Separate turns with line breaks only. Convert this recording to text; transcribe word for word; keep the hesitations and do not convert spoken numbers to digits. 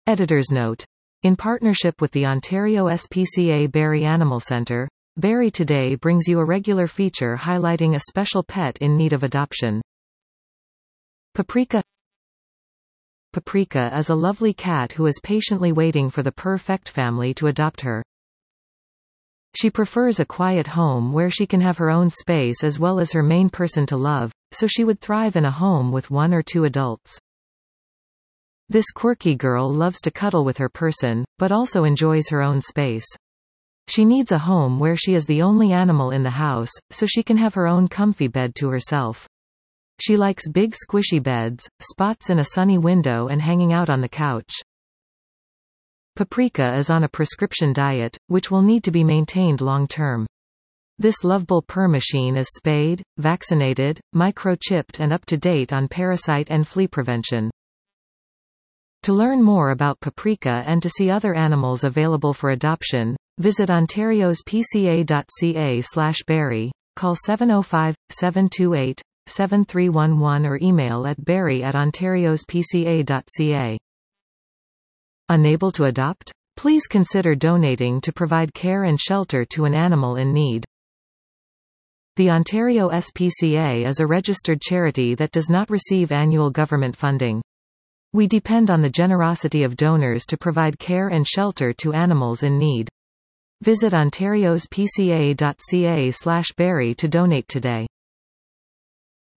Editor's note. In partnership with the Ontario S P C A Barrie Animal Centre, Barrie Today brings you a regular feature highlighting a special pet in need of adoption. Paprika. Paprika is a lovely cat who is patiently waiting for the perfect family to adopt her. She prefers a quiet home where she can have her own space as well as her main person to love, so she would thrive in a home with one or two adults. This quirky girl loves to cuddle with her person, but also enjoys her own space. She needs a home where she is the only animal in the house, so she can have her own comfy bed to herself. She likes big squishy beds, spots in a sunny window and hanging out on the couch. Paprika is on a prescription diet, which will need to be maintained long-term. This lovable purr machine is spayed, vaccinated, microchipped and up to date on parasite and flea prevention. To learn more about Paprika and to see other animals available for adoption, visit ontario's p c a dot c a slash barrie, call seven oh five, seven two eight, seven three one one or email at barrie at ontarios p c a dot c a. Unable to adopt? Please consider donating to provide care and shelter to an animal in need. The Ontario S P C A is a registered charity that does not receive annual government funding. We depend on the generosity of donors to provide care and shelter to animals in need. Visit ontario's p c a dot c a slash barrie to donate today.